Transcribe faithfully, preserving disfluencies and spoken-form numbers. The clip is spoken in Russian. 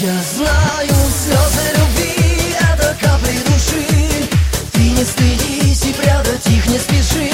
Я знаю, слезы любви — это капли души. Ты не стыдись и прятать их не спеши.